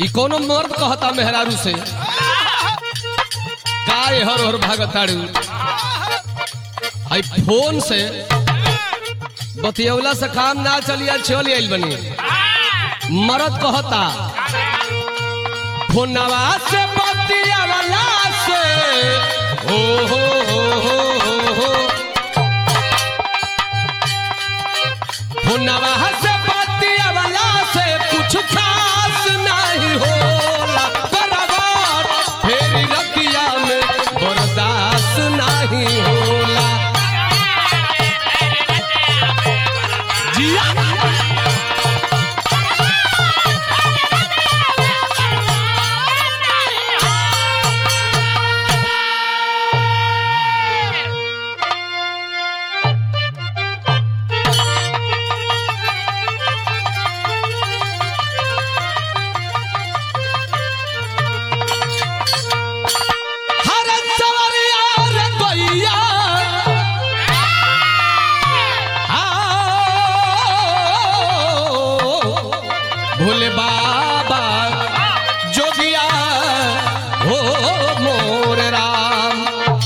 कोनो मर्द कहता मेहरारू से काय हर हर भागताड़ू आई फोन से बतियौला से काम ना चलिया चल आइल बनी। मर्द कहता फोनवा से बतियौला से हो फोनवा से बतियौला से कुछ खास नहीं होला बराबर फेरी रतिया में बर्दाश्त नहीं होला जिया भोले बाबा जोगिया हो मोर राम।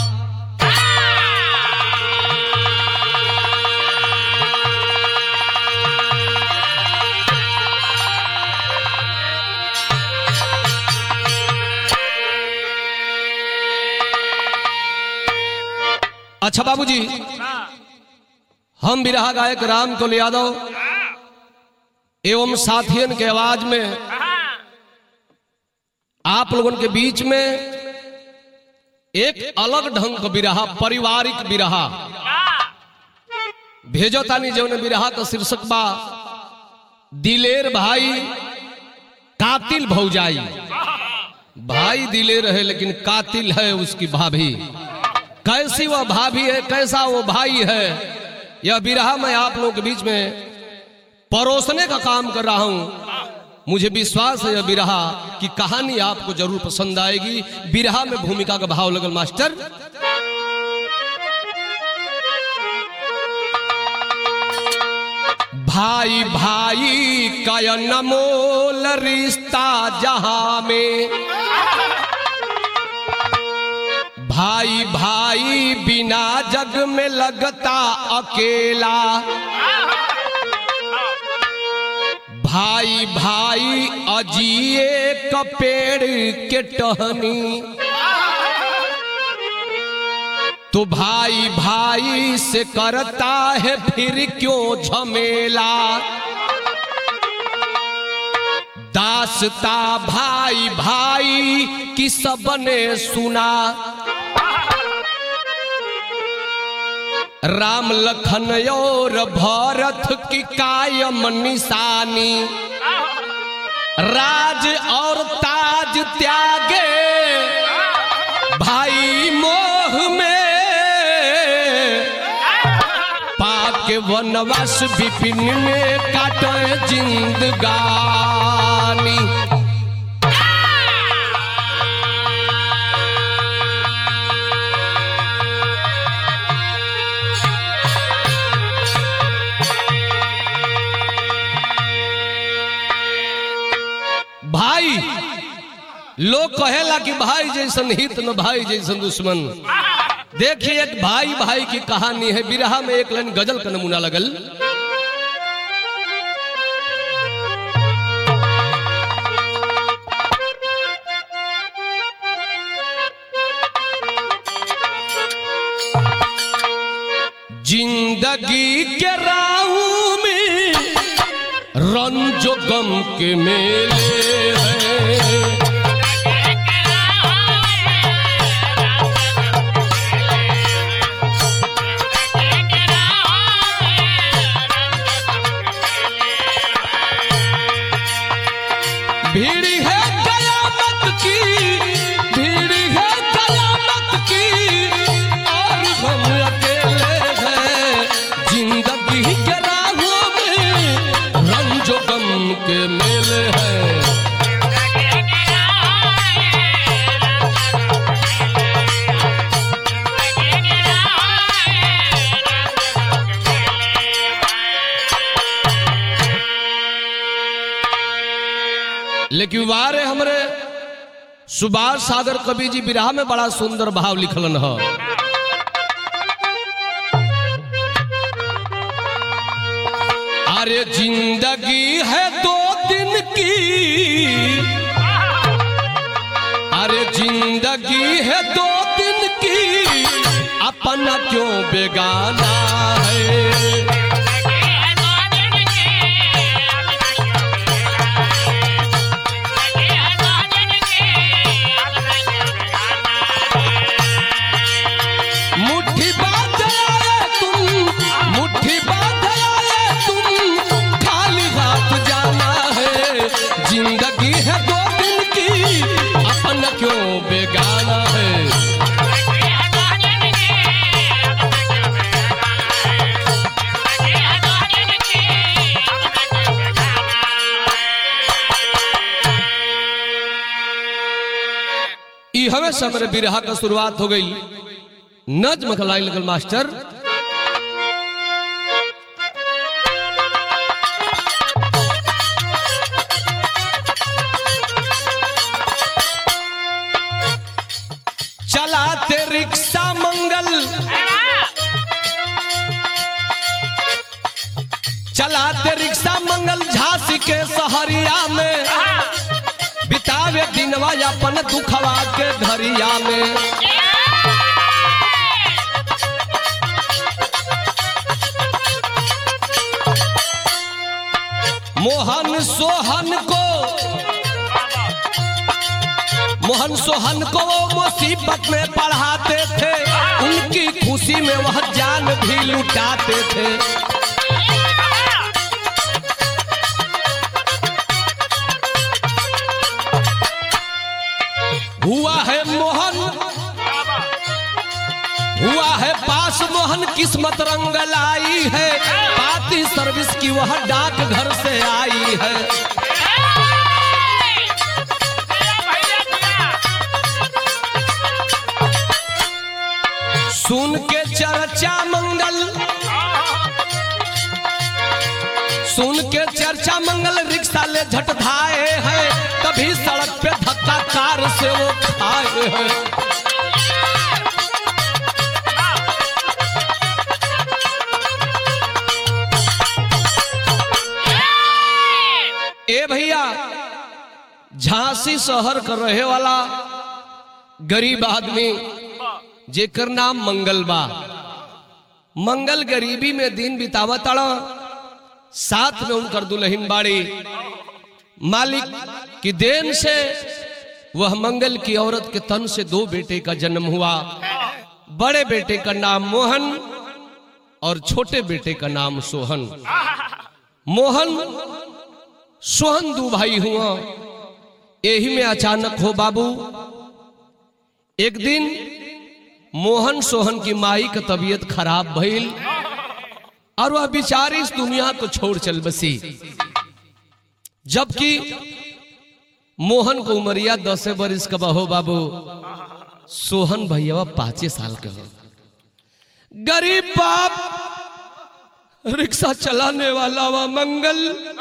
अच्छा बाबूजी, हम बिरहा गायक राम कुल यादव एवं साथियन के आवाज में आप लोगों के बीच में एक अलग ढंग का बिरहा, पारिवारिक बिरहा भेजो तानी। जौन बिरहा का शीर्षक बा दिलेर भाई कातिल भौजाई। भाई दिलेर है लेकिन कातिल है उसकी भाभी। कैसी वह भाभी है, कैसा वो भाई है, यह बिरहा मैं आप लोगों के बीच में परोसने का काम कर रहा हूं। मुझे विश्वास है यह बिरहा की कहानी आपको जरूर पसंद आएगी। बिरहा में भूमिका का भाव लगल मास्टर। भाई भाई का अनमोल रिश्ता जहां में, भाई भाई बिना जग में लगता अकेला। भाई भाई अजिए का पेड़ के टहनी, तो भाई भाई से करता है फिर क्यों झमेला। दास्ता भाई भाई की सबने सुना, राम लखन और भरत की कायम निशानी। राज और ताज त्यागे भाई मोह में, पाके वनवास विपिन में काटे जिंदगानी। भाई लोग कहेला कि भाई जैसन हित न भाई जैसन दुश्मन। देखिए एक भाई भाई की कहानी है। बिरहा में एक लाइन गजल का नमूना लगल। जिंदगी के राहों में रंजो गम के मेले हैं, भीड़ है कयामत की, भीड़ है कयामत की, और हम अकेले हैं। जिंदगी के राहों में रंजो गम के मेले हैं। लेकिन वारे हमरे सुभाष सागर कवि जी बिरहा में बड़ा सुंदर भाव लिखलन है। अरे जिंदगी है 2 दिन की, अरे जिंदगी है 2 दिन की, अपना क्यों बेगाना है। मुट्ठी बांध आए तुम, मुट्ठी बांध आए तुम, खाली हाथ जाना है। जिंदगी है 2 दिन की, अपना क्यों बेगाना है। हमें समरे बिरहा का शुरुआत हो गई। नज्म खलाई लगल मास्टर। चलाते रिक्शा मंगल, चलाते रिक्शा मंगल झांसी के सहरिया में, बितावे दिनवा अपन दुखवा के धरिया में। मोहन सोहन को वो मुसीबत में पढ़ाते थे, उनकी खुशी में वह जान भी लुटाते थे। हुआ है पास मोहन, किस्मत रंग लाई है, पाती सर्विस की वह डाक घर से आई है। सुन के चर्चा मंगल, सुन के चर्चा मंगल, रिक्शा ले झट धाए हैं, कभी सड़क पे धक्का कार से वो खाए हैं। ए भैया, झांसी शहर कर रहे वाला गरीब आदमी जेकर नाम मंगल बा, मंगल गरीबी में दिन बितावत अड़ा, साथ में उनकर दुल्हन बाड़ी। मालिक की देन से वह मंगल की औरत के तन से 2 बेटे का जन्म हुआ। बड़े बेटे का नाम मोहन और छोटे बेटे का नाम सोहन। मोहन सोहन 2 भाई हुआ। यही में अचानक हो बाबू, एक दिन मोहन सोहन की माई का तबीयत खराब भइल और वह बेचारी इस दुनिया को छोड़ चल बसी। जबकि मोहन को उमरिया 10 बरिस का हो बाबू, सोहन भैया 5 साल के हो। गरीब बाप रिक्शा चलाने वाला वह मंगल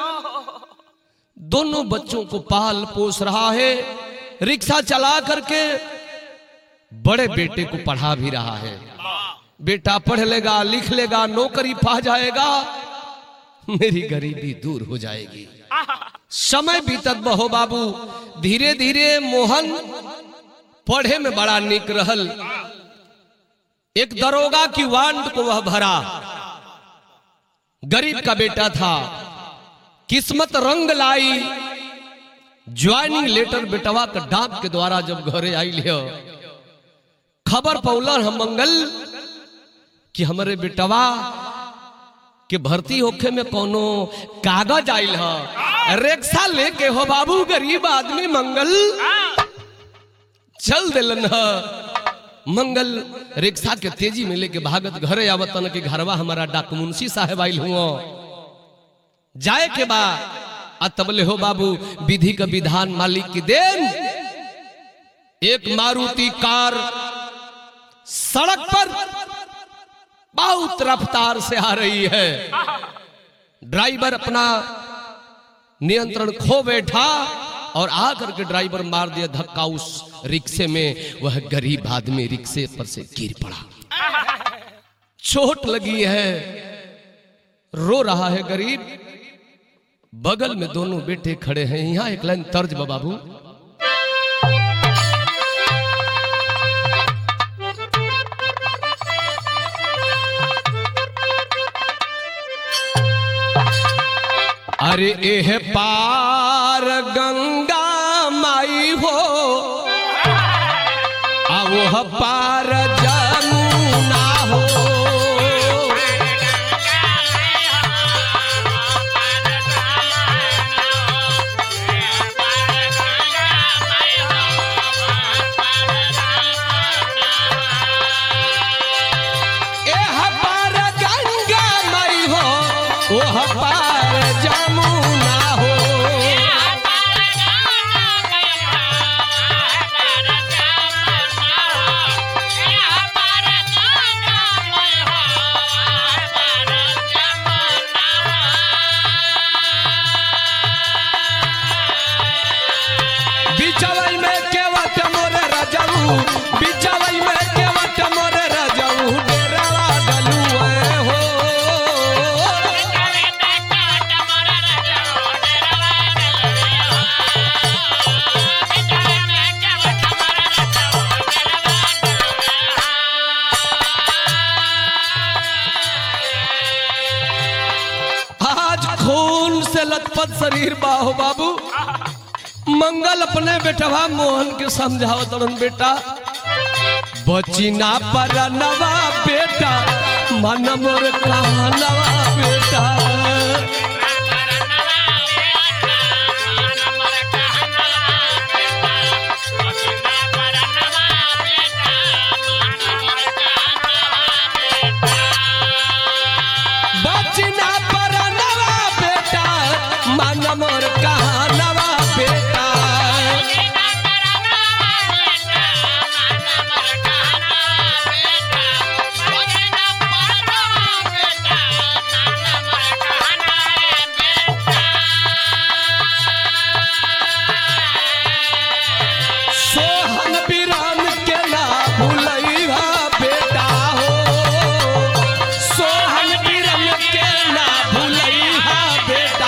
दोनों बच्चों को पाल पोस रहा है, रिक्शा चला करके बड़े बेटे को पढ़ा भी रहा है। बेटा पढ़ लेगा, लिख लेगा, नौकरी पा जाएगा, मेरी गरीबी दूर हो जाएगी। समय बीतत बहो बाबू, धीरे धीरे मोहन पढ़े में बड़ा निक रहल। एक दरोगा की वांड को वह भरा। गरीब का बेटा था, किस्मत रंग लाई। ज्वाइनिंग लेटर बेटवा का डाक के द्वारा जब घरे आई लियो, खबर पौला हम मंगल कि हमारे बेटवा के भर्ती होखे में कोनो कागज आइल है। रिक्शा लेके हो बाबू, गरीब आदमी मंगल चल दिलन है। मंगल रिक्शा के तेजी में लेके भागत घरे आवतन के घरवा हमारा डाक मुंशी साहब आइल हुआ। जाए के बाद अतबले हो बाबू, विधि का विधान मालिक की देन। एक मारुति कार सड़क पर बहुत रफ्तार से आ रही है। ड्राइवर अपना नियंत्रण खो बैठा और आकर के ड्राइवर मार दिया धक्का उस रिक्शे में। वह गरीब आदमी रिक्शे पर से गिर पड़ा, चोट लगी है, रो रहा है गरीब। बगल में दोनों बेटे खड़े हैं। यहां एक लाइन तर्ज बाबू, अरे एह पार गंगा माई हो, आवह पार जमुना हो। एह पार गंगा माई हो, ओह पार जमुना हो। बिचवई में केवट मोर रजऊ, बिचवई में केवट मोर रजऊ, डेरावा डलुए हो। आज खून से लथपथ शरीर बाहो बाबू। मंगल अपने बेटवा मोहन के समझाओ तड़न, बेटा बचिना पर नवा बेटा, मन मोर कहनवा बेटा। बचिना पर नवा बेटा, मन मोर कहनवा बेटा। सोहन बिरान के ना भूलैहा बेटा हो, सोहन बिरन के ना भूलैहा बेटा।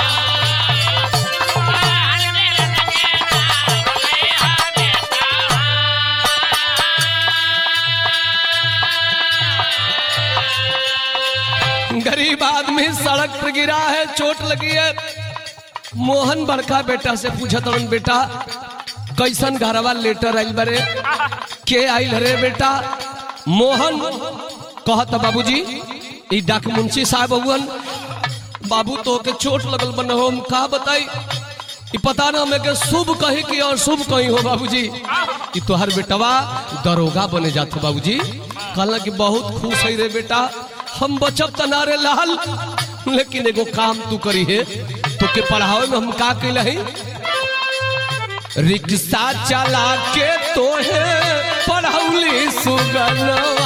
गरीब आदमी सड़क पर गिरा है, चोट लगी है। मोहन बड़का बेटा से पूछा तड़न, बेटा कैसन घरवा लेटर आइल बरे, के आइल रे बेटा। मोहन कहता बाबूजी ई डाक मुंशी साहब हुवन, बाबू तो के चोट लगल बन हो, हम का बताई, ई पता ना हमें के शुभ कही कि और शुभ कही हो बाबूजी। ई तोहर बेटवा दरोगा बने जाते बाबूजी। कहला कि बहुत खुश है रे बेटा, हम बचब त ना रे लाल, लेकिन एगो काम तू करी है, तो के पढ़ावे में हम का कैल है, रिक्शा चला के तोहे पढ़ौली सुगनवा।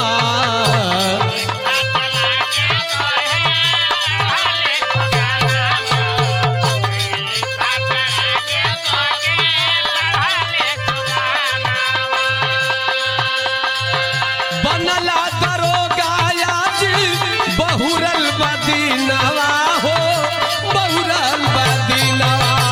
बनला दरोगा आज बहुरल बदीनवा हो, बहुरल बदीनवा।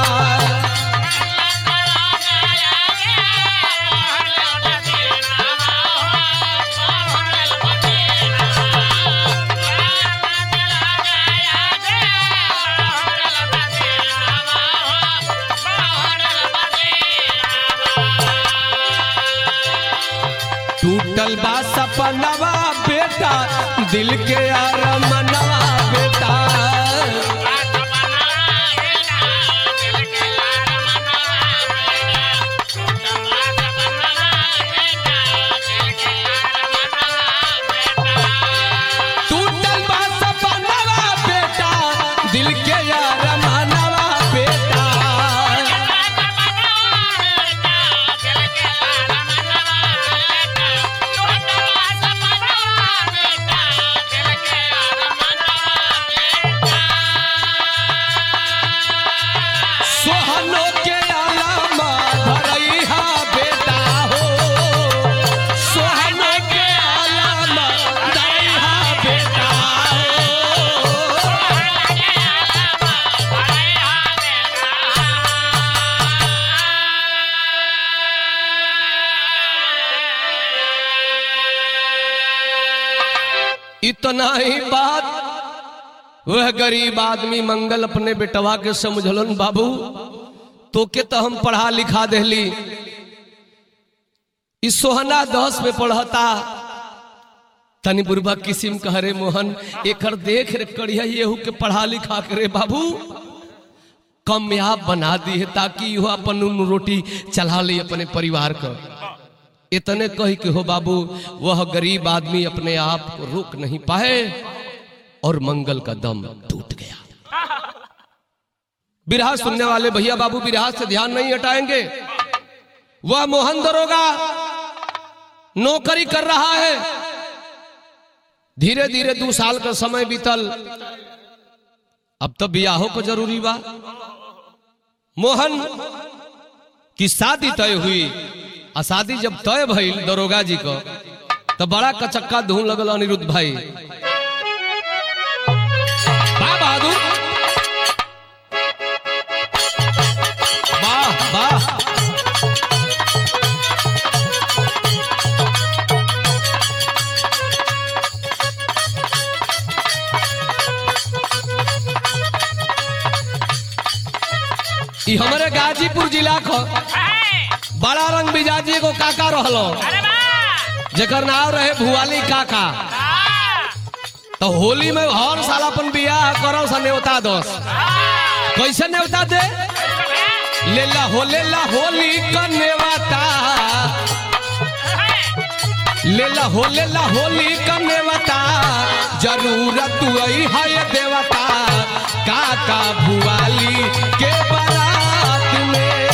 टूटल बा सपनवा बेटा, दिल के अरमनवा बेटा। टूटल बा सपनवा बेटा, दिल के अरमनवा बेटा। इतना ही बात वह गरीब आदमी मंगल अपने बेटवा के समझलन, बाबू तो के तो हम पढ़ा लिखा देली, इस सोहना 10 में पढ़ता, तनी बुरबा किसिम कहरे मोहन एकर देख रेख करिया येहू के पढ़ा लिखा करे बाबू कामयाब बना दी है, ताकि यह अपन रोटी चला ले अपने परिवार का। इतने कह के हो बाबू वह गरीब आदमी अपने आप को रोक नहीं पाए और मंगल का दम टूट गया। बिरहा सुनने वाले भैया बाबू बिरहा से ध्यान नहीं हटाएंगे। वह मोहन दरोगा नौकरी कर रहा है, धीरे धीरे 2 साल का समय बीतल, अब तो ब्याहों को जरूरी बा। मोहन की शादी तय हुई, और शादी जब तय भइल दरोगा जी को तो बड़ा कचक्का धूम लगल अनिरुद्ध भाई। वाह बहादुर, वाह वाह। हमारे गाजीपुर जिला को बड़ा रंग बिजाजी को काका रहलो, जेकर नाम रहे भुआली काका। तो होली में हर साल अपन बियाह करो सा नेवता दोस्त। कैसे नेवता दे? लेला होली का नेवता, लेला होली का नेवता, जरूरत आई है देवता काका भुआली के बारात में।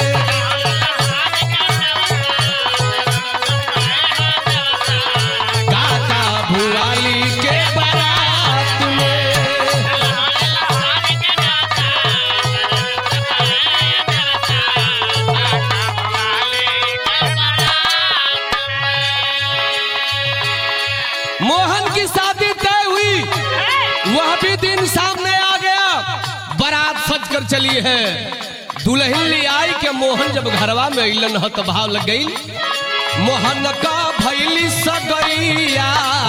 काका भुआली के बारात में। मोहन की शादी तय हुई, वह भी दिन सामने आ गया, बारात सज कर चली है। दुल्हन ले आई के मोहन जब घरवा में अइलन ह तो भाव लग गई। मोहन का भैली सगैया,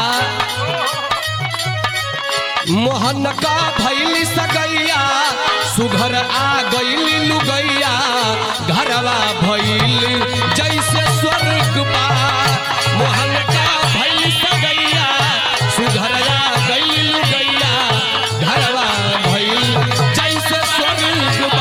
मोहन का भैली सगैया, सुघर आ गईली लुगैया, घरवा भैल जैसे स्वर्ग बा। मोहन का भैली सगैया, सुघर आ गईली लुगैया, घरवा भैल जैसे स्वर्ग बा।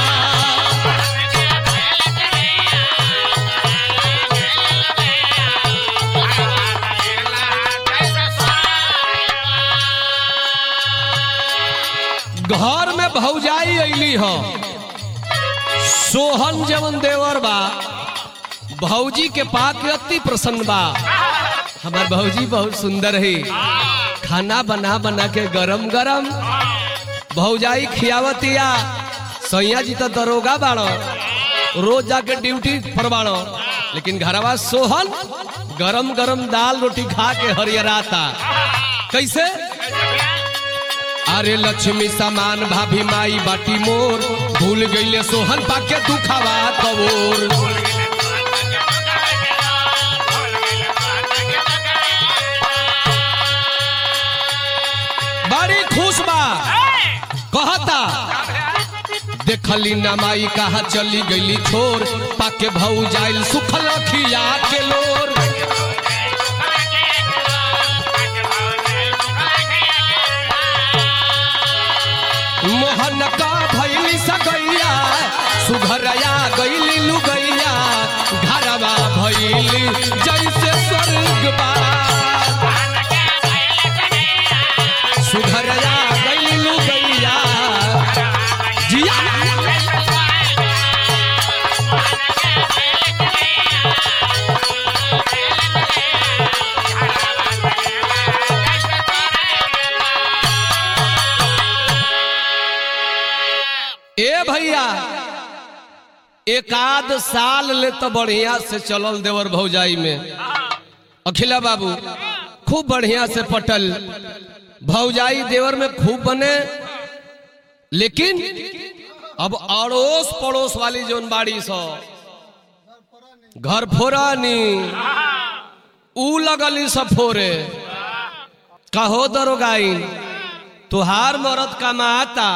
घर में भौजाई अइली हो, सोहन जवन देवर बा, भौजी के पाक अति प्रसन्न बा। हमार भौजी बहुत सुंदर है, खाना बना बना के गरम गरम भौजाई खियावतिया। सैया जी तो दरोगा बाड़ो, रोज जाके ड्यूटी पर बाड़ो, लेकिन घरवा सोहन गरम गरम दाल रोटी खा के हरियराता। कैसे? अरे लक्ष्मी समान भाभी माई बाटी मोर, भूल गईले सोहन पाके दुखावा कबोर। बड़ी खुश बा, कहता देखली ना माई कहा चली गईली छोर, पाके भौजाइल सुखल खिया के लोर। मोहन का भैली सगैया, सुघरया गईली लुगैया, घरवा भैली जैसे स्वर्ग बा। सुघरया गईली लुगैया जिया। ए भैया एक आध साल ले तो बढ़िया से चलल देवर भौजाई में। अखिला बाबू खूब बढ़िया से पटल, भौजाई देवर में खूब बने। लेकिन अब अड़ोस पड़ोस वाली जोन बाड़ी सो घर फोरानी ऊ लगली सब फोरे। कहो दरोगाई तुहार मरद कमाता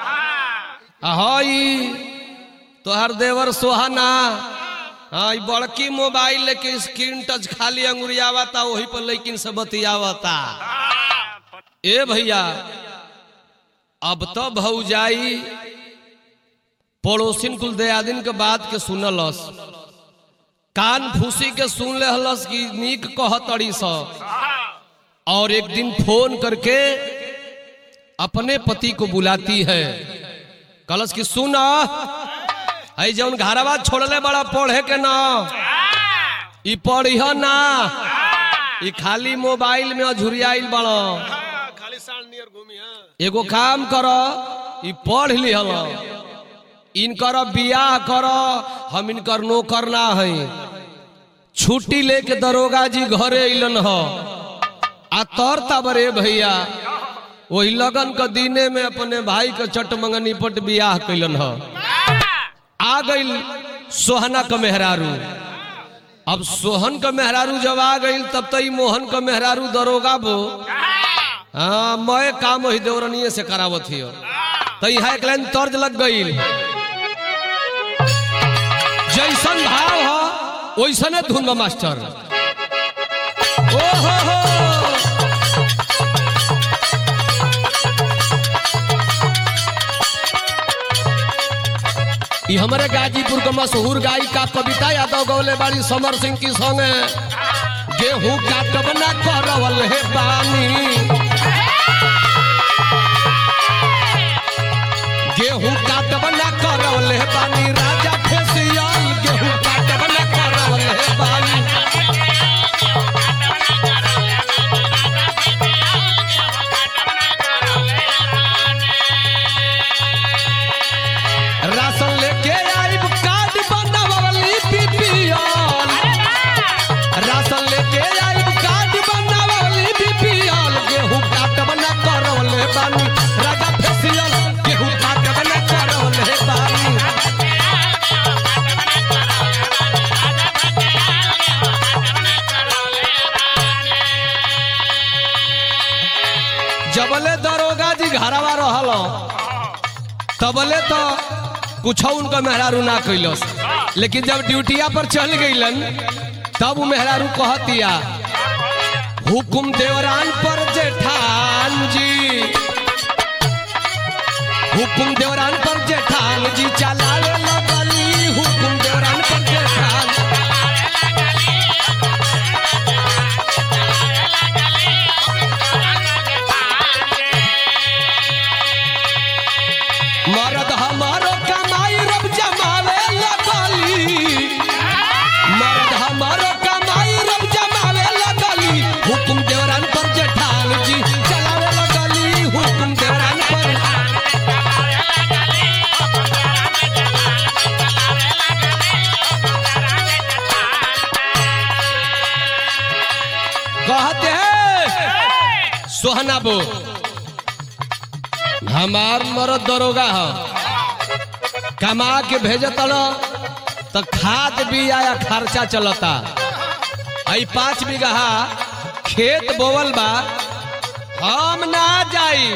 हई तोहर देवर सोहाना हाँ बड़की मोबाइल लेके स्क्रीन टच खाली अंगुरियावता वही पर लेकिन सब बतियावता। ए भैया अब तो भौजाई पड़ोसिन कुल दयादिन के बात के सुनलस, कान फूसी के सुन ले हलस कि नीक कहतड़ी स, और एक दिन फोन करके अपने पति को बुलाती है। कलस की सुना है जौन घरवा छोड़ले बड़ा पढ़े के ना ई पढ़िह ना, ई खाली मोबाइल में अझुरियाइल बड़ा, खाली साल नियर घूमी एगो काम कर ई पढ़ लिहल, इनकर बियाह कर, हम इनकर नौकर ना है। छुट्टी लेके दरोगा जी घरे अलन ह आ तर तबरे भैया वही लगन के दिने में अपने भाई के चट मंगनी पट बियाह कैलन ह। आ गई सोहना का मेहरारू। अब सोहन का मेहरारू जब आ गई तब तो मोहन का मेहरारू दरोगा बो हाँ मैं काम वही देवरनिये से करावत ही तो यहाँ एक लाइन तर्ज लग गई, जैसन भाव हो वैसने धुन मास्टर। ओ हो ये हमारे गाजीपुर का मशहूर गायिका कविता यादव गौले बाड़ी समर सिंह की संगे गेहूं काटब ना करवल हे बानी, गेहूं काटब ना करवल हे बानी, राजा फेसियल गेहूं काटब ना करवल हे बानी। राशन लेके आइब कार्ड बनावली बीपीएल, राशन लेके आइब कार्ड बनावली बीपीएल, गेहूं काटब ना करवले बानी, राजा फेसियल गेहूं काटब ना करवले बानी। जबले दरोगा जी घरवा रहल तबले तो कुछ उनका मेहरारू ना कैलस, लेकिन जब ड्यूटिया पर चल गईलन तब मेहरारू कहतिया हुकुम देवरान पर जेठान जी, हुकुम देवरान पर जेठान जी चलावे लगली, हुकुम देवरान पर जेठान। मरद हमारो कमाई रब जमावे लगली, मरद हमारो कमाई रब जमावे लगली, हुकुम देवरान पर जेठान जी चलावे लगली, हुकुम देवरान पर। कहते हैं सोहना बो हमार मरद दरोगा हो, कमा के भेजत तो खाद भी आया खर्चा चलता। आई 5 बीघा खेत बोवल बा हम ना जाई,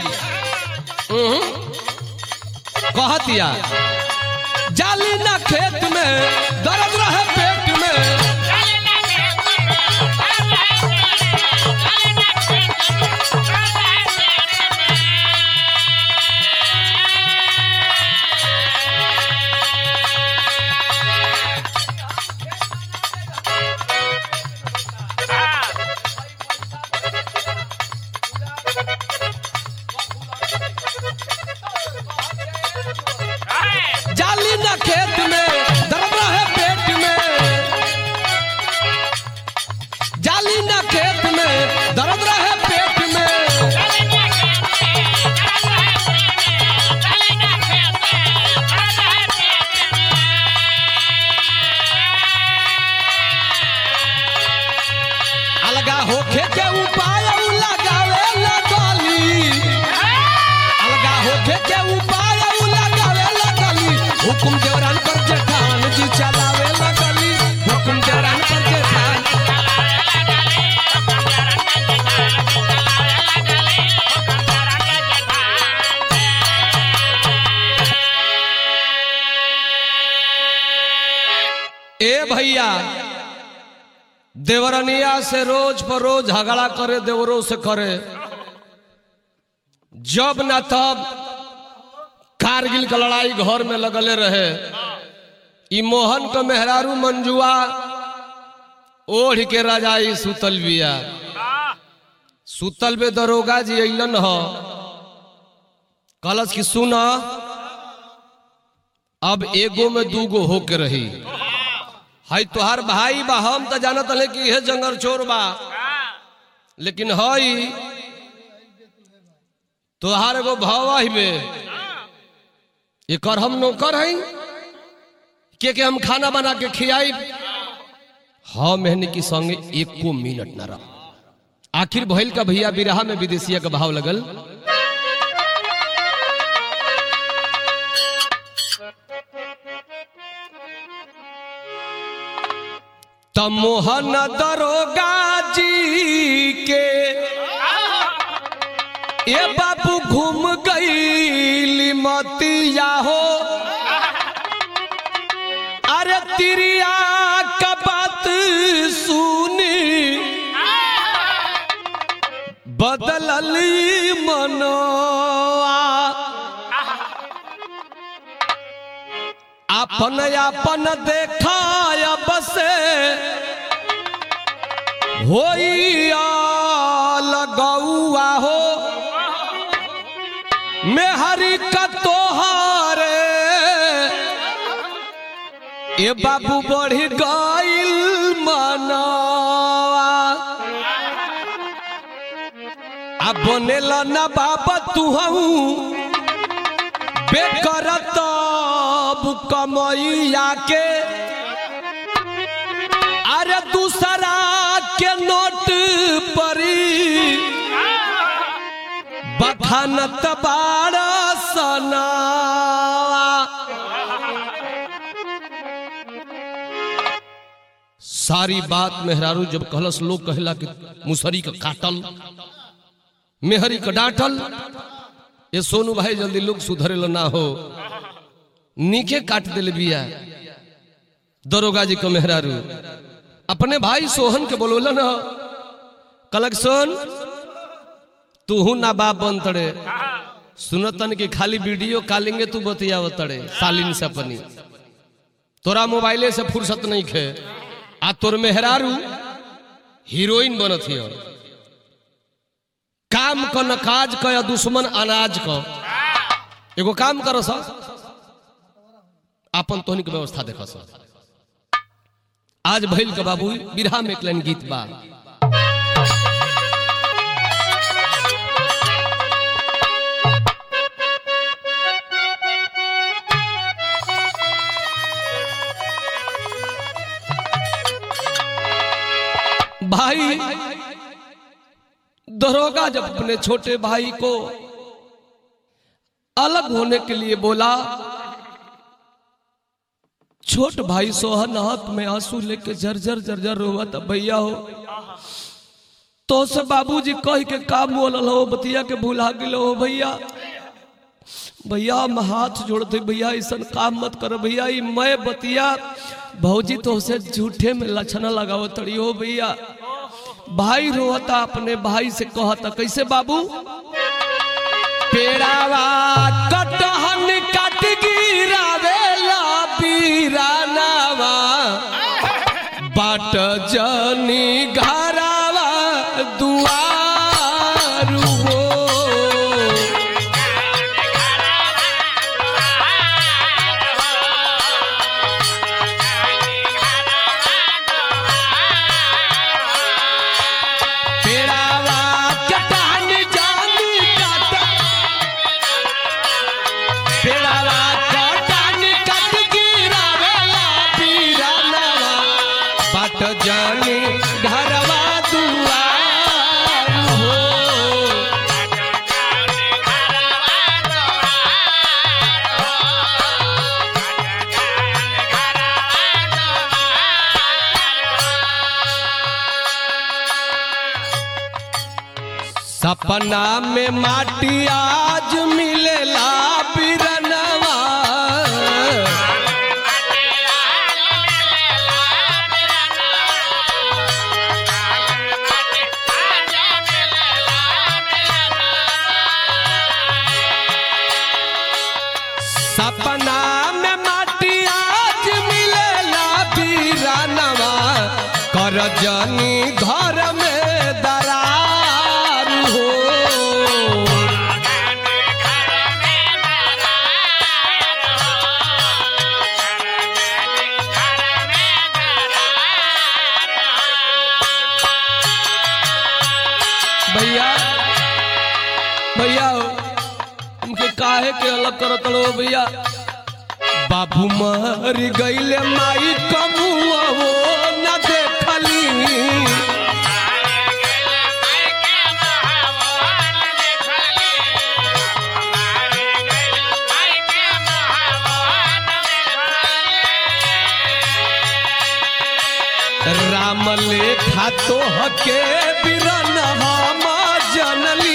कहतिया जाली ना खेत में दर्द रहे पेट में, जाली ना खेत में दर्द है पेट में, भैया देवरनिया से रोज पर रोज झगड़ा करे, देवरों से करे, जब न तब कारगिल का लड़ाई घर में लगले रहे। ई मोहन का मेहरारू मंजुआ ओढ़ के राजाई सुतल बिया। सुतल बे दरोगा जी अइलन ह, कलश की सुना अब एगो में दूगो होके रही। हाई तोहार भाई बा, हम तो जानत हले कि यह जंगल चोर बा, लेकिन हई तोहार एगो भावा ही में एकर हम नौकर हई के हम खाना बना के खियाई। हाँ मेहनी की संगे एको मिनट न रहा। आखिर भइल का भैया बिरहा में विदेशिया का भाव लगल। मोहन दरोगा जी के ये बाबू घूम गई मतिया हो। अरे तिरिया का बात सुनी बदलली मनोआ। अपन अपन देखा बसे होइया लगौआ हो। मेहरी का तोहारे ए बाबू बढ़ी गइल मनवा। अब बनेल न बाबा तुहू बेकरत कमैया के। अरे दूसरा के नोट परी बखानत बाड़ा सना। सारी बात मेहरारू जब कहलस, लोग कहला कि मुसरी का काटल मेहरी का डांटल। ये सोनू भाई जल्दी लोग सुधरेल ना हो, नीके काट दिल बिया। दरोगा जी को मेहरारू अपने भाई सोहन के बोलोलन हो, कलक सोन तू ना बाप बन तड़े। सुनतन की खाली वीडियो कॉलिंग तू बतिया तड़े सालिन से अपनी, तोरा मोबाइले से फुर्सत नहीं खे। आ तोर मेहरारू हीरोइन बनत ही, काम क न काज क या दुश्मन अनाज क। एगो काम करो सा, अपन तोहनी के व्यवस्था देखो सा। आज भइल का बाबू बिरहा में एक लाइन गीत बा। भाई दरोगा जब अपने छोटे भाई को अलग होने के लिए बोला, छोट भाई सोहन हाथ में आंसू लेके झरझर झरझर रोवा था। भैया हो तो से बाबूजी कह के काम बोलल हो, बतिया के भूला गिल हो। भैया भैया हम हाथ जोड़ते, भैया ऐसा काम मत कर भैया। मैं बतिया भौजी तो से झूठे में लक्षण लगाओ तड़ी हो। भैया भाई रोता अपने भाई से कहता कैसे बाबू, पेड़ावा कटहन काट गिरावेला बीरानावा, बाट जनी घरावा दुआरू हो। जानी घरवा दुआर हो। सपना में माटी आज मिलेला बिरनवा। रजनी घर में दरार हो। भैया भैया उनके काहे के अलग करो तलो भैया। बाबू मर गईले माई कमुआ वो न देखली। राम लेखा तो हके बिरन हम जनली।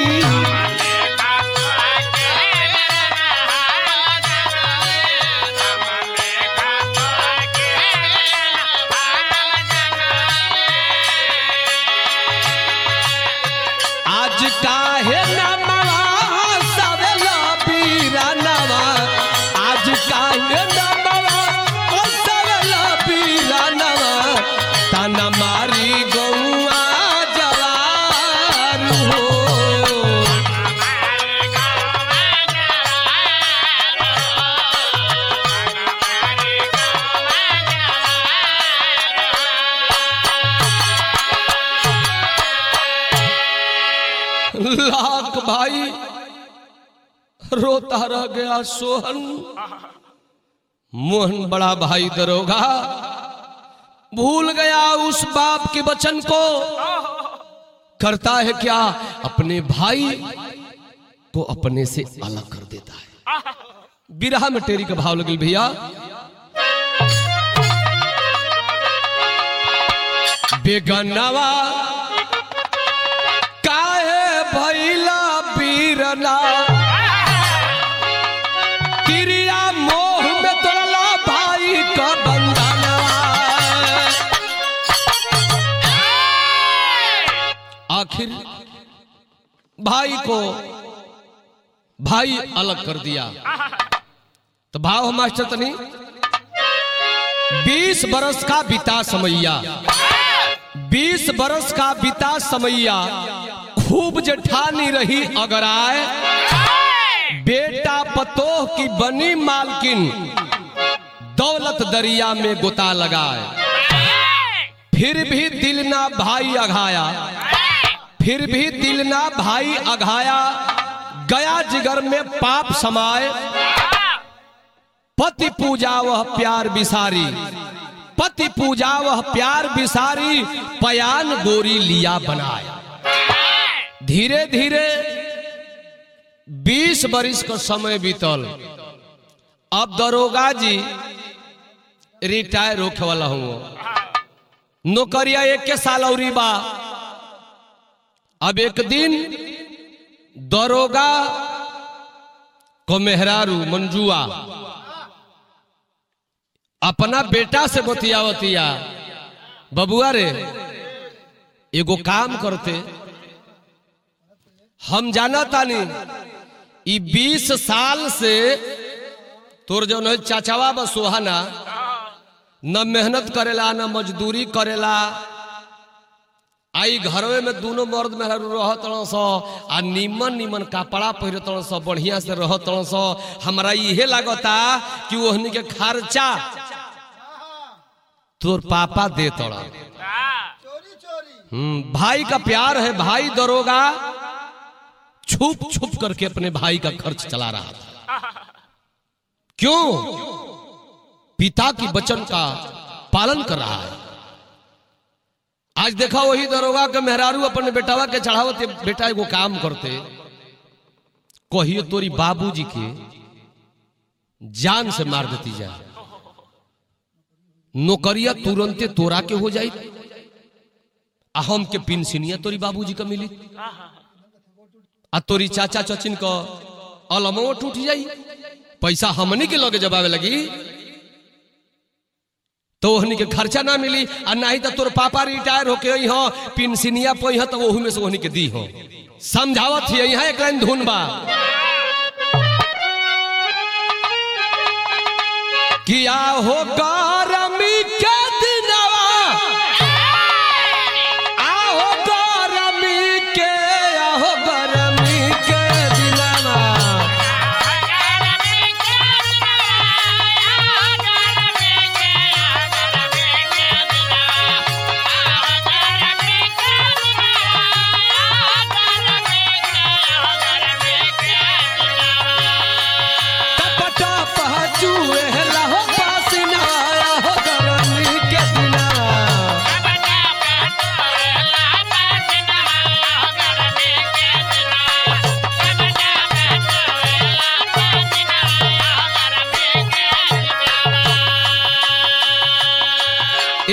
आज काहे नमवा सवेला बीरानवा। आज काहे नमवा सवेला बीरानवा। ताना मारी गौआ जवार हो। लाख भाई रोता रह गया सोहन। मोहन बड़ा भाई दरोगा भूल गया उस बाप के वचन को। करता है क्या, अपने भाई को अपने से अलग कर देता है। बिरहा में टेरी का भाव लगे भैया। बेगनवा काहे भैला बीरना। तिरिया मोह में तोड़ला भाई का बंधनवा। आखिर भाई को भाई अलग कर दिया। तो भाव मास्टर तनी 20 बरस का बीता समैया। 20 बरस का बीता समैया। खूब जेठानी रही अगर आए। बेटा पतोह की बनी मालकिन। दौलत दरिया में गोता लगाए। फिर भी दिल ना भाई अघाया। फिर भी दिल ना भाई अघाया। गया जिगर में पाप समाए। पति पूजा वह प्यार बिसारी। पति पूजा वह प्यार बिसारी। पयान गोरी लिया बनाए। धीरे धीरे 20 बरिस का समय बीतल। अब दरोगा जी रिटायर होके वाला हूँ। नौकरिया 1 साल और बा। अब एक दिन दरोगा को मेहरारू मंजुआ अपना बेटा से बतिया बबुआ रे एगो काम करते। हम जाना तानी 20 साल से तोर जो न चाचावा बसोहाना न मेहनत करेला न मजदूरी करेला। आई घरवे में दोनों मर्द मेहरारू रहत सो आ निमन निमन कपड़ा पहिरत सो बढ़िया से रहत सो। हमरा इहे लागता कि ओहनी के खर्चा तोर पापा दे तोड़ा। भाई का प्यार है। भाई दरोगा छुप छुप करके अपने भाई का खर्च चला रहा था। क्यों? पिता की वचन का पालन कर रहा है। आज देखा वही दरोगा के मेहरारू अपने बेटावा के चढ़ावते। बेटा एगो काम करते कहिए तोरी बाबूजी के जान से मार देती जाए। नौकरिया तुरंते तोरा के हो जाई। हम के पेंशनिया तोरी बाबूजी का मिली। आ तोरी चाचा चचिन का अलमो टूट जाई। पैसा हमनी के लगे जबावे लगी तो ओहनी के खर्चा ना मिली। आ नहीं तो तोर पापा रिटायर होके आई हो पेंशनिया पई हो तो ओहू में से ओहनी के दी हो। समझावत ही यहाँ एक लाइन धुन बा। किया हो गरमी के दिनवा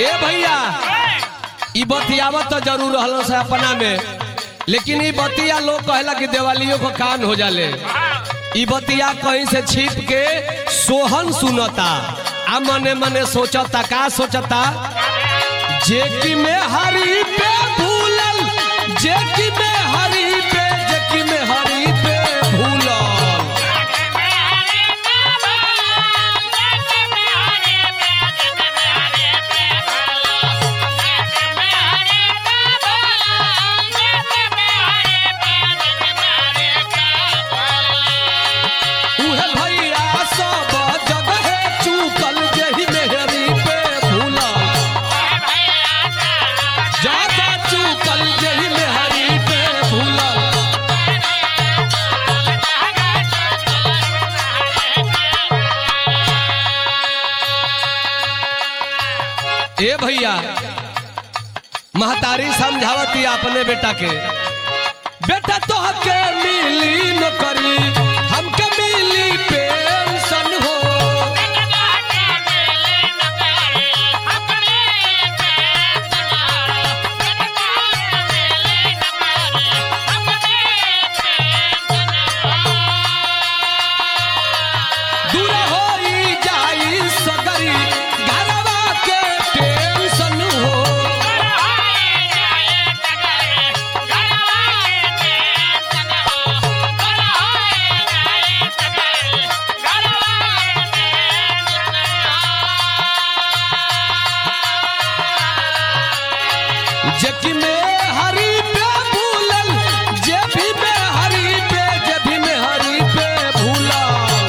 ए भैया ई बतियावत तो जरूर रहलो से अपना में, लेकिन ई बतिया लोग कहला कि दिवालियों को कान हो जाले। ई बतिया कहीं से छिप के सोहन सुनता आ मने मने सोचता का सोचता, जेकी में हरी पे भूलल, जेकी में हरी पे, जेकी में हरी पे भूलल। ए भैया महतारी समझावती अपने बेटा के, बेटा तो हके मिली नौकरी, हमके मिली पेंशन हो। दूर होई जाई सगरी घरवा के टेंशन हो। जेकी में हरी पे भूलल, जेबी में हरी पे, जेबी में हरी पे भूलल।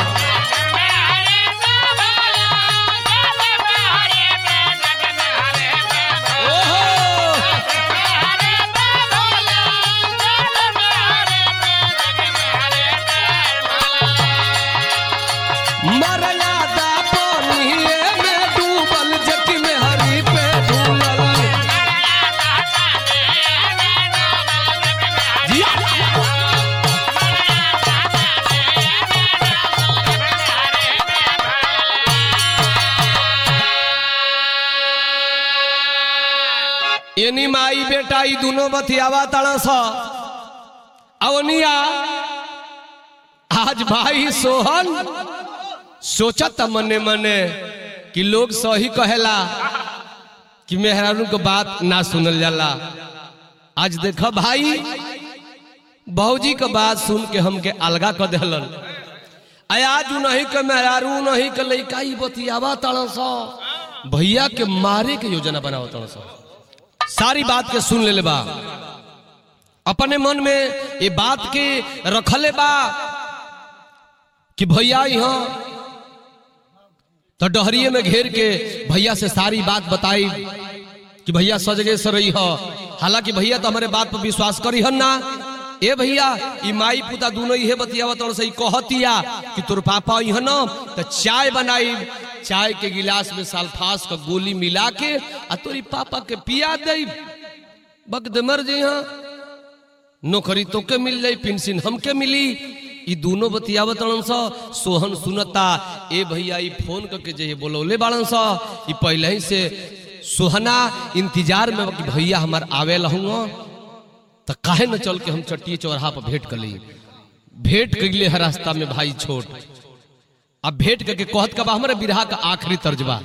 मर्यादा पानिए में डूबल, जेकी में हरी पे भूलल। एनी माई बेटा ई दोनों बतियावा तड़स अवनिया। आज भाई सोहन सोचत मने मने कि लोग सही कहेला कि मेहरारू को बात ना सुनल जाला। आज देखो भाई बहूजी के बात सुन के हमके अलगा कर देलन। आज नहीं के मेहरारू नहीं के लइका ई बतियावा तड़स भैया के मारे के योजना बनाओ तड़स। सारी बात के सुन ले बा, अपने मन में ये बात के रखले बा कि भैया यहाँ तो डहरिये में घेर के भैया से सारी बात बताई कि भैया सजगे से रही हो। हालांकि भैया तो हमारे बात पर विश्वास करी हन ना। ए भैया ई माई पुता दोनों इहे बतियावत और सही कहतिया कि तोर पापा यहाँ न तो चाय बनाई, चाय के गिलास में सल्फास का गोली मिला के आ तोरी पापा के पिया दे, बगद मर जी। हाँ नौकरी तो के मिल जाई, पेंशन हमके मिली। ई दोनों बतियावत सोहन सुनता। ए भैया ई फोन करके जे बोलौले बाड़न सा, ई पहले ही से सोहना इंतजार में कि भैया हमार आवे लहूँ तो काहे न चल के हम चट्टी चौराहा पर भेंट कर ली। भेंट कर है रास्ता में भाई छोट, अब भेंट करके कहत का हमारे बिरहा का आखिरी तर्जबा।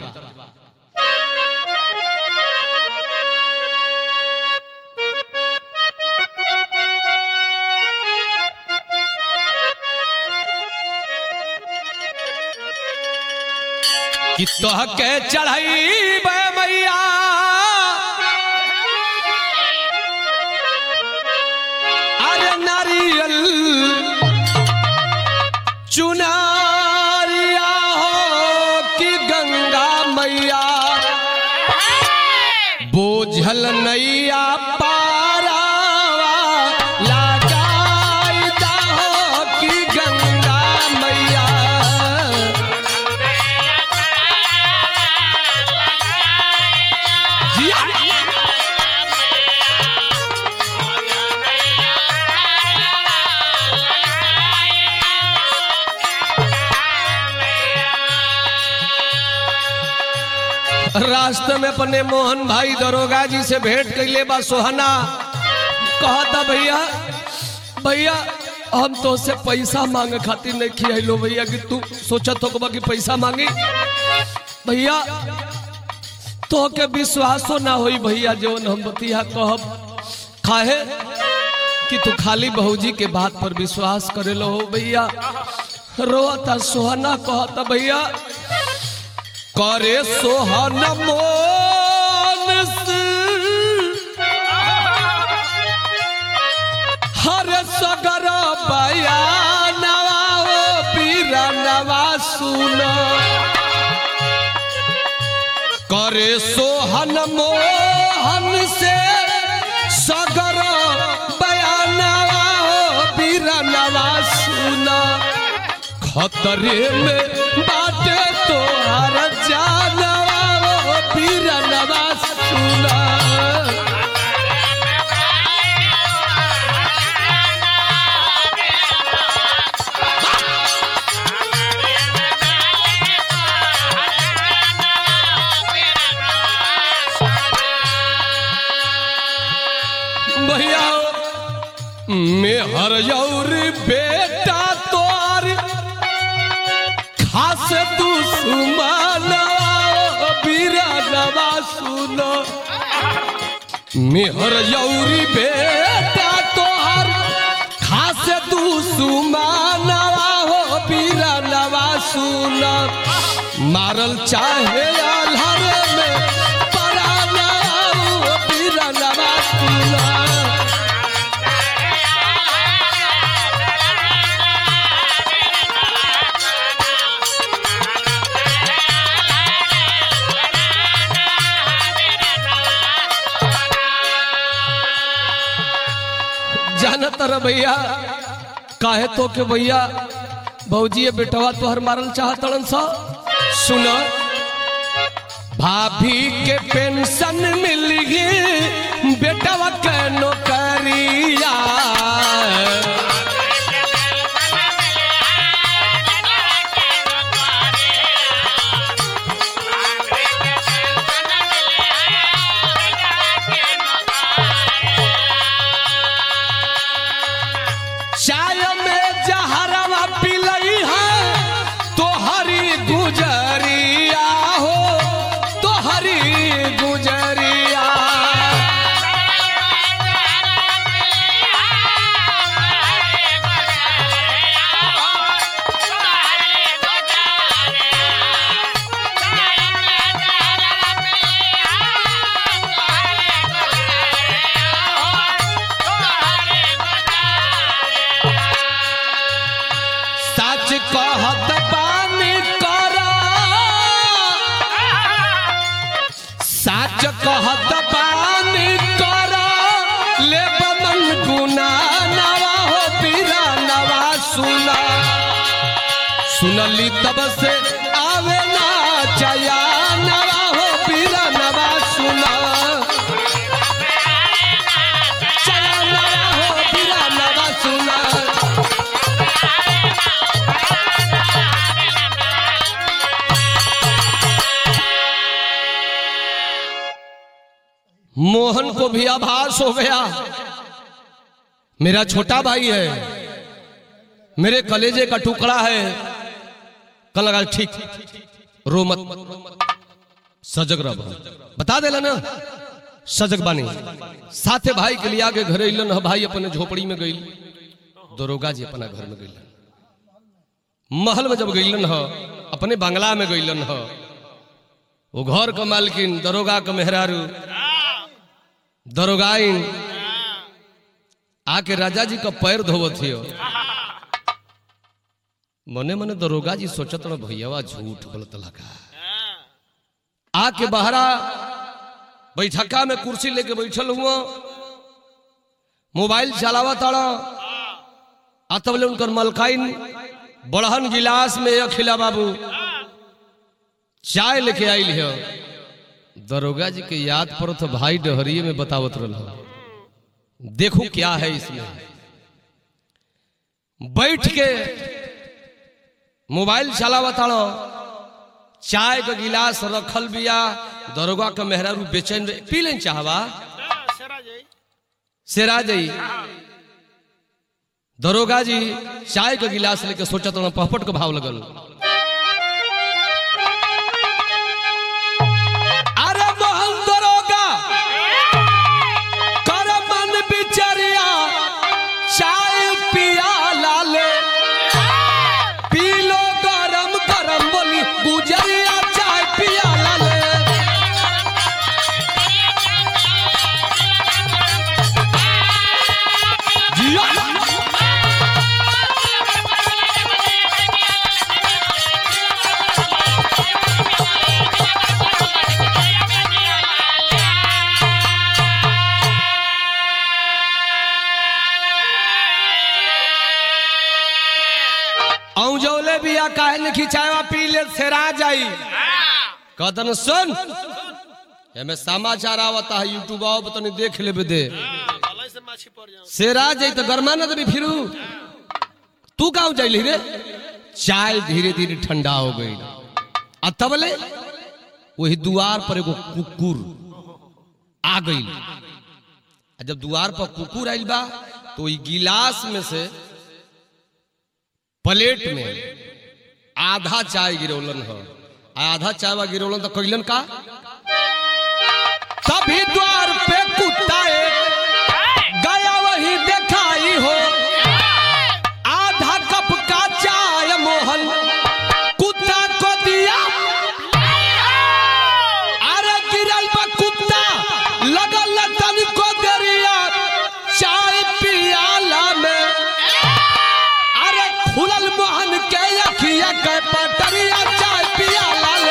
कि तोह के चढ़ाई मैया अरे नारियल चुनारिया हो कि गंगा मैया बोझल नैया पारा लगाई दा हो कि गंगा मैया। रास्ते में अपने मोहन भाई दरोगा जी से भेंट कैले बा सोहना कहता भैया भैया हम तो से पैसा मांगे खातिर नहीं खियालो भैया कि तू सोचत हो कि पैसा मांगी भैया तो के विश्वासो ना होई भैया जो हम बतिया कहब खाहे कि तू खाली बहूजी के बात पर विश्वास करे लो हो भैया रोता सोहना कहता भैया करे सोहन मोन से हर सगर बयानवा हो बीरनवा सुन करे सोहन मोहन से सगर बयानवा हो बीरनवा सुन खतरे में बाटे तोहार जानवा हो बीरनवा सुन भैया मैं हर यौर बेटा तोर खास दुश्मन बीरनवा सुनो मैं हर यौर बेटा तोहर खास दुश्मन हो बीरनवा सुनो मारल चाहे आल्हर में पराना हो बीरनवा सुनो जानतर भैया काहे तो के भैया भौजी बेटवा तोहर मारल चाहतड़न सा सुन भाभी के पेंशन मिल गई बेटवा के नौकरिया कहत बानी करा साच कहत बानी करा ले बमन गुना नवा हो बीरनवा सुना सुनली तब से आवे ना चया नवा हो बीरनवा सुना चया नवा हो बीरनवा सुना मोहन को भी आभास हो गया मेरा छोटा भाई है मेरे कलेजे का टुकड़ा है कल लगा ठीक रो मत सजग रह बता देला ना सजग बानी साथे भाई के लिए आगे घरे इलन भाई अपने झोपड़ी में गई दरोगा जी अपना घर में गईलन महल में जब गईलन ह अपने बंगला में गईलन ह वो घर का मालकिन दरोगा का मेहरारू दरोगाइन आके राजा जी का पैर धोवत हियो मने मने दरोगा जी सोचत न भैया झूठ बोलत लगा आके बहरा बैठका में कुर्सी लेके बैठल हुआ मोबाइल चलावा ताड़ा आतबले उनकर मलकाइन बड़हन गिलास में अखिला बाबू चाय लेके आइल है दरोगा जी के याद पर तो भाई डहरिये में बतावत रहा देखो क्या है इसमें बैठ के मोबाइल चलावत चाय का गिलास रखल बिया दरोगा का मेहरारू बेचैन पी लें चाहवा सेरा जाई सेरा जाई दरोगा जी चाय का गिलास लेके सोचा तो पहपट को भाव लगल अरे मोहन दरोगा कर मन बिचरिया चाय पिया लाले पी लो गरम गरम बोली गुजरिया चाय पिया लाले जिया औजौले बिया काहे न खिंचावा पी ले सेरा जाई कदन सुन एमे समाचार आवता है यूट्यूब आओ तनी देख लेबे दे भलाई से माछी पड़ जाओ सेरा जाई तो गरमा न देबी फिरू तू काऊ जाइली रे चाय धीरे धीरे ठंडा हो गई आ तबले वही द्वार पर एगो कुकुर आ गई जब द्वार पर कुकुर आइल बा तो ई गिलास में से प्लेट में आधा चाय गिरौलन है आधा चाय गिरौलन तो कैलन का तभी द्वार पे कुत्ता गया वही देखाई हो आधा कप का चाय मोहन कुत्ता को दिया अरे गिरल बा कुत्ता लगल तन को दरिया चाय पियाला में खुलल मोहन के अखिया के पटरिया चाय पिया लाले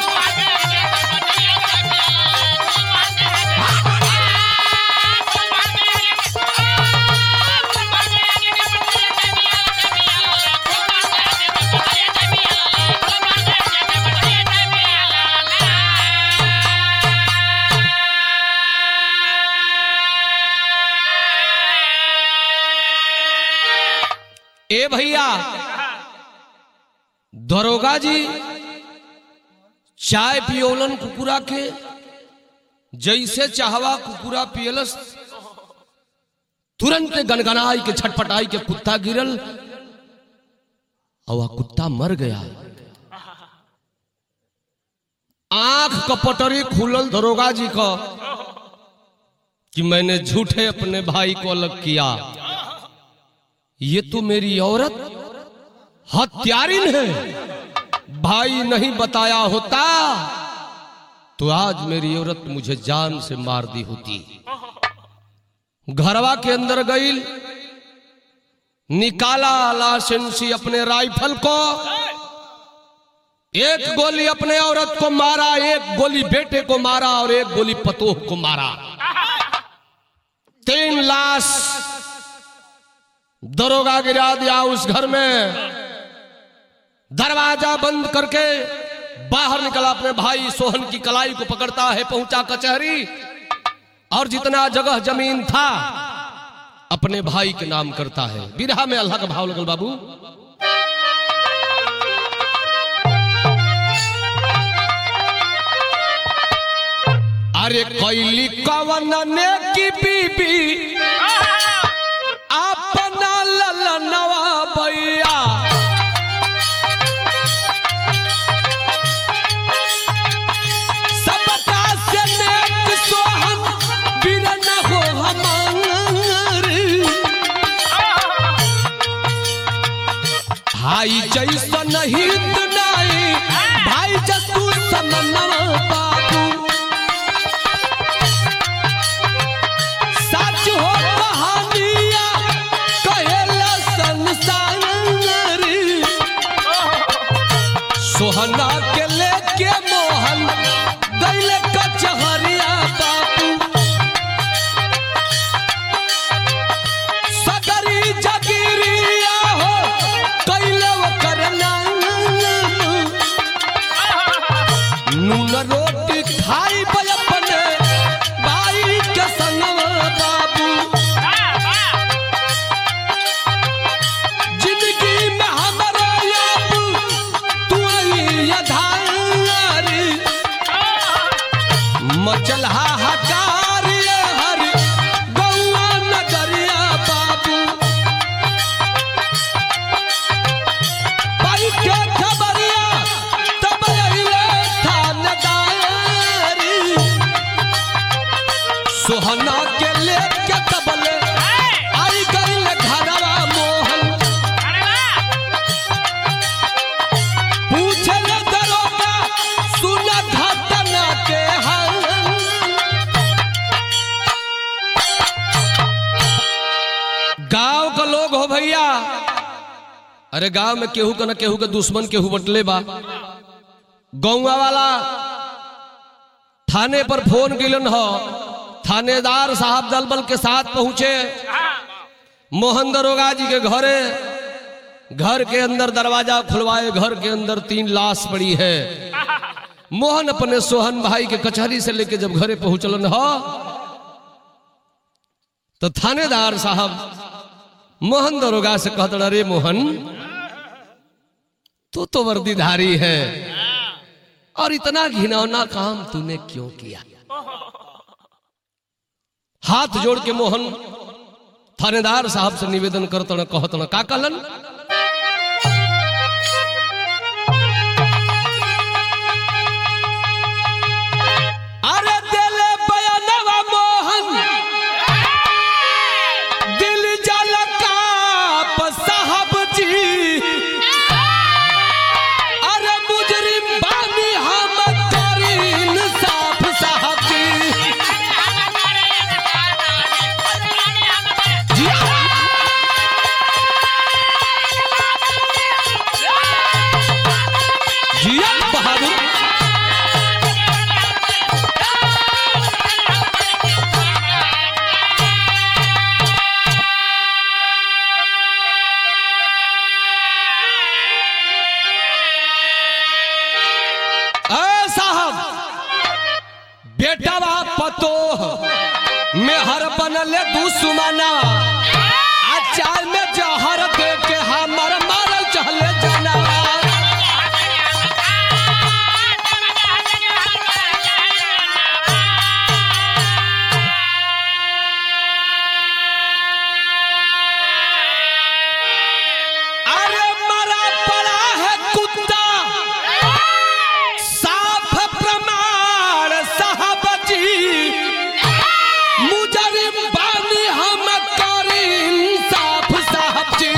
ए भैया दरोगा जी चाय पियोलन कुकुरा के जैसे चाहवा कुकुरा पियलस तुरंत गनगनाई के छटपटाई के कुत्ता गिरल और वह कुत्ता मर गया आंख कपटरी खुलल दरोगा जी का कि मैंने झूठे अपने भाई को अलग किया ये तो मेरी औरत हत्यारिन है भाई नहीं बताया होता तो आज मेरी औरत मुझे जान से मार दी होती घरवा के अंदर गई निकाला लाइसेंसी अपने राइफल को एक गोली अपने औरत को मारा एक गोली बेटे को मारा और एक गोली पतोह को मारा 3 लाश दरोगा गिरा दिया उस घर में दरवाजा बंद करके बाहर निकला अपने भाई सोहन की कलाई को पकड़ता है पहुंचा कचहरी और जितना जगह जमीन था अपने भाई के नाम करता है बिरहा में अल्लाह का भाव लगल बाबू अरे कैली कवन ने की बीबी अपना ललनवा भैया सबका से नेक सोहन बिरन हो हमारी भाई जैसा नहीं दुनाई भाई जसू समनवा बाबू सच हो कहानिया कहेला संसार सोहना के लेके मोहन दैल कचहरिया बाबू सदरी जगिरिया हो कैले वो करना नून रोटी खाई अपने भाई के संगवा बाबू जिंदगी में हमारा याद तू ही आधार मचल हाहाकार ये हर गौआ नगरिया बाबू पाई के खबरिया तब अइले थानेदारी सोहना के लेके तबले आई गइल घरवा मोहन पूछल दरोगा सुन घटना के हाल गांव का लोग हो भैया अरे गांव में केहू का न केहू के दुश्मन केहू बटले बा गौवा वाला थाने पर फोन किलन हो थानेदार साहब दलबल के साथ पहुंचे मोहन दरोगा जी के घरे घर के अंदर दरवाजा खुलवाए घर के अंदर 3 लाश पड़ी है मोहन अपने सोहन भाई के कचहरी से लेके जब घरे पहुंचलन हो तो थानेदार साहब मोहन दरोगा से कहते अरे मोहन तू तो वर्दीधारी है और इतना घिनौना काम तूने क्यों किया हाथ जोड़ के मोहन थानेदार साहब से निवेदन करते कहते का कहलन अरे दिले बयानवा मोहन दिल जल का साहब जी अरे मुजरिम बानी हम करी इंसाफ साहब जी जिया बहादुर बेटावा पतोह में हर बनले दुश्मना आचार में जहर दे के हमर मारल चहले जाना अरे मरा पड़ा है कुत्ता साफ प्रमाण साहब मुजरिम बानी हम करी इंसाफ साहब जी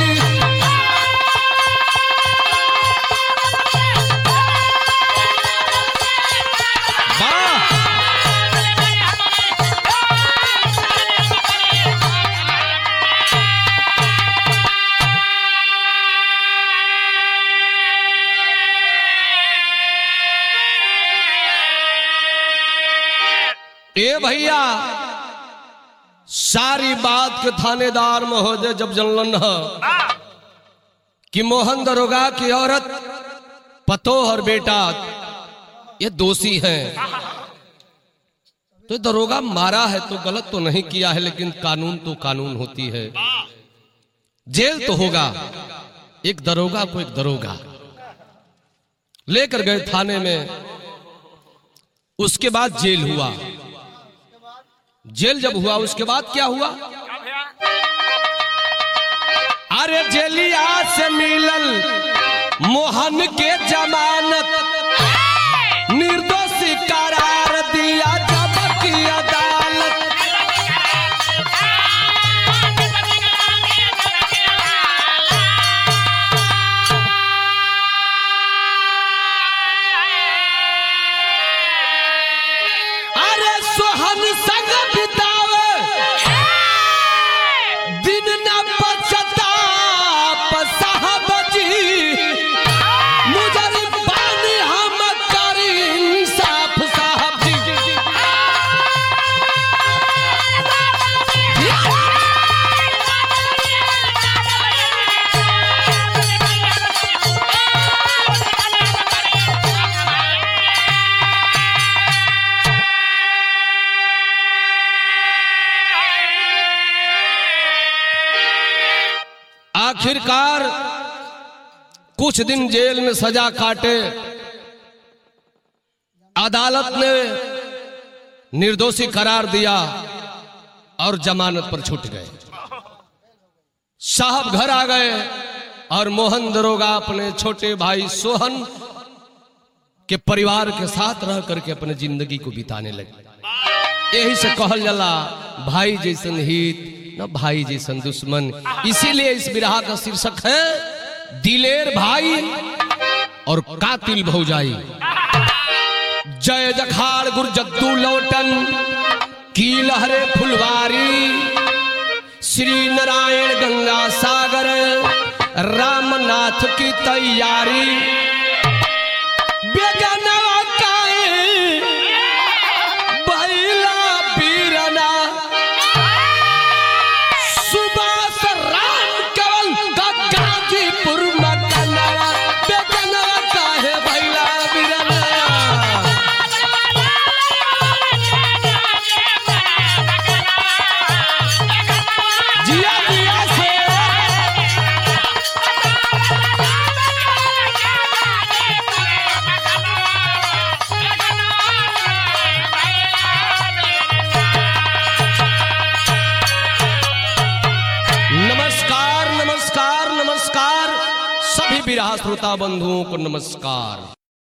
ए भैया सारी बात के थानेदार महोदय जब जनलन है कि मोहन दरोगा की औरत पतोह और बेटा ये दोषी हैं तो दरोगा मारा है तो गलत तो नहीं किया है लेकिन कानून तो कानून होती है जेल तो होगा एक दरोगा को एक दरोगा लेकर गए थाने में उसके बाद जेल हुआ जेल जब हुआ उसके बाद क्या हुआ अरे जेलिया से मिलल मोहन के जमानत निर्दोषी करार दिया जब की अदालत अरे सोहन संग आखिरकार कुछ दिन जेल में सजा काटे अदालत ने निर्दोषी करार दिया और जमानत पर छूट गए। साहब घर आ गए और मोहन दरोगा अपने छोटे भाई सोहन के परिवार के साथ रह करके अपने जिंदगी को बिताने लगे। यही से कहल जाला भाई जैसन हित न भाई जैसन दुश्मन। इसीलिए इस बिरहा का शीर्षक है दिलेर भाई और कातिल भौजाई। जय जखाड़ गुरजद्दू लौटन की लहरे फुलवारी, श्री नारायण गंगा सागर रामनाथ की तैयारी। बेगनवा काए बैला बीरना, सुभाष राम केवल गाजीपुर मकनवा। बेगनवा काहे बैला बीरना, जिया जिया से नमस्कार नमस्कार नमस्कार। सभी बिरहा श्रोता बंधुओं को नमस्कार।